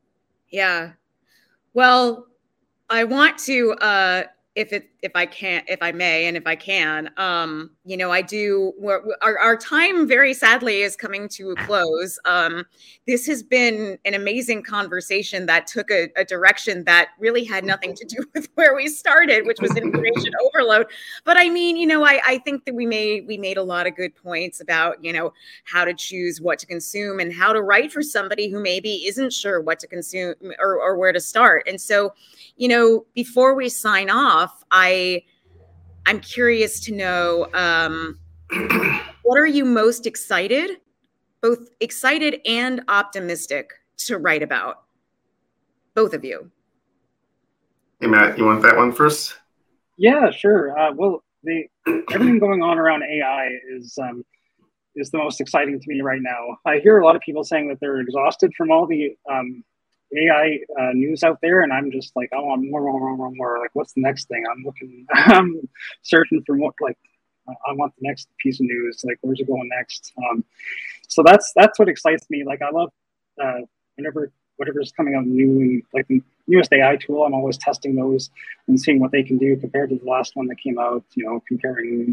Yeah. Well, I want to, if I may, and if I can, I do. Our time, very sadly, is coming to a close. This has been an amazing conversation that took a direction that really had nothing to do with where we started, which was information overload. But I mean, I think that we made a lot of good points about, how to choose what to consume and how to write for somebody who maybe isn't sure what to consume or where to start. And so, before we sign off, I'm curious to know, what are you most excited, both excited and optimistic, to write about? Both of you. Hey, Matt, you want that one first? Yeah, sure. Well, everything going on around AI is the most exciting to me right now. I hear a lot of people saying that they're exhausted from all the AI news out there, and I'm just like, I want more. Like, what's the next thing? I'm searching for more. Like, I want the next piece of news. Like, where's it going next? So that's what excites me. Like, I love whatever's coming out new, and like the newest AI tool. I'm always testing those and seeing what they can do compared to the last one that came out. Comparing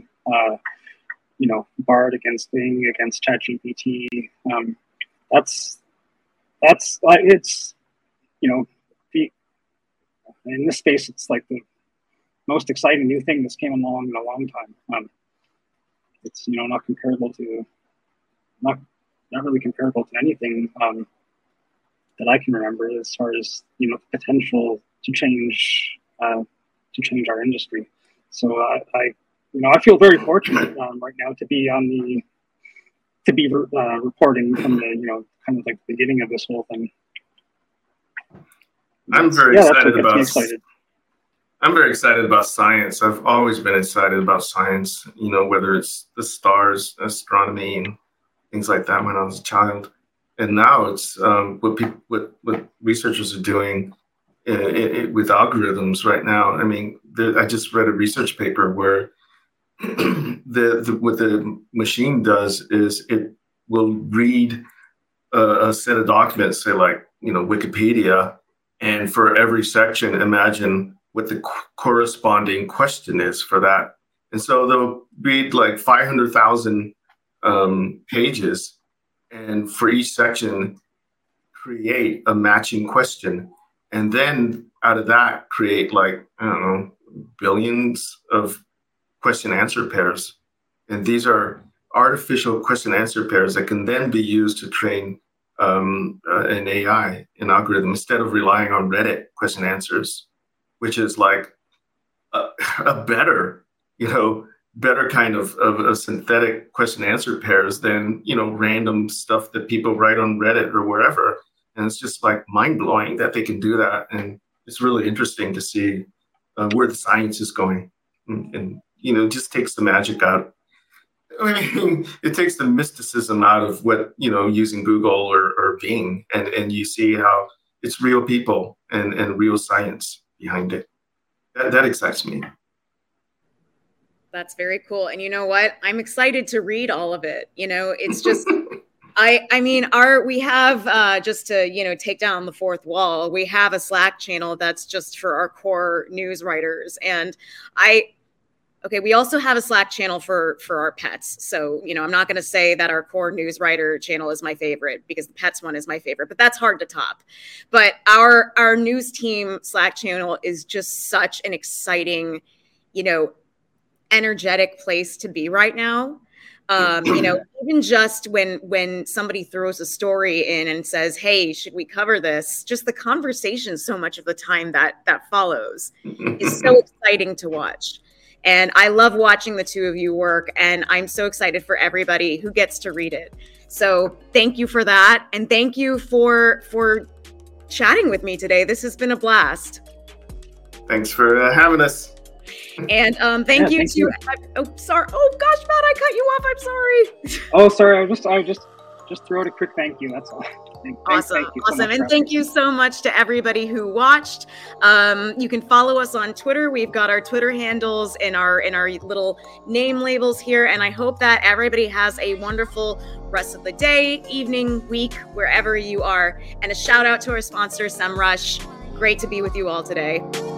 Bard against Bing against ChatGPT. That's it's. In this space, it's like the most exciting new thing that's came along in a long time. It's not really comparable to anything that I can remember as far as the potential to change our industry. So I feel very fortunate right now to be reporting from the kind of like the beginning of this whole thing. I'm very excited about science. I've always been excited about science, whether it's the stars, astronomy, and things like that when I was a child. And now it's what researchers are doing with algorithms right now. I mean, I just read a research paper where what the machine does is it will read a set of documents, say like, Wikipedia, and for every section, imagine what the corresponding question is for that. And so they'll read like 500,000 pages, and for each section, create a matching question. And then out of that, create like, I don't know, billions of question-answer pairs. And these are artificial question-answer pairs that can then be used to train an AI, an algorithm, instead of relying on Reddit question answers, which is like a better kind of a synthetic question answer pairs than, random stuff that people write on Reddit or wherever. And it's just like mind blowing that they can do that. And it's really interesting to see where the science is going, and just takes the magic out. I mean, it takes the mysticism out of what, using Google or Bing, and you see how it's real people and real science behind it. That excites me. That's very cool. And you know what? I'm excited to read all of it. It's just, we have, just to, take down the fourth wall, we have a Slack channel that's just for our core news writers. And we also have a Slack channel for our pets. So, I'm not going to say that our core news writer channel is my favorite, because the pets one is my favorite, but that's hard to top. But our news team Slack channel is just such an exciting, energetic place to be right now. Even just when somebody throws a story in and says, hey, should we cover this? Just the conversation so much of the time that follows is so exciting to watch. And I love watching the two of you work, and I'm so excited for everybody who gets to read it. So thank you for that. And thank you for chatting with me today. This has been a blast. Thanks for having us. And thank you to. Sorry. Oh gosh, Matt, I cut you off. I'm sorry. Oh, sorry. I just throw out a quick thank you. That's all. Awesome. And thank you so much to everybody who watched. You can follow us on Twitter. We've got our Twitter handles in our little name labels here. And I hope that everybody has a wonderful rest of the day, evening, week, wherever you are. And a shout out to our sponsor, SEMrush. Great to be with you all today.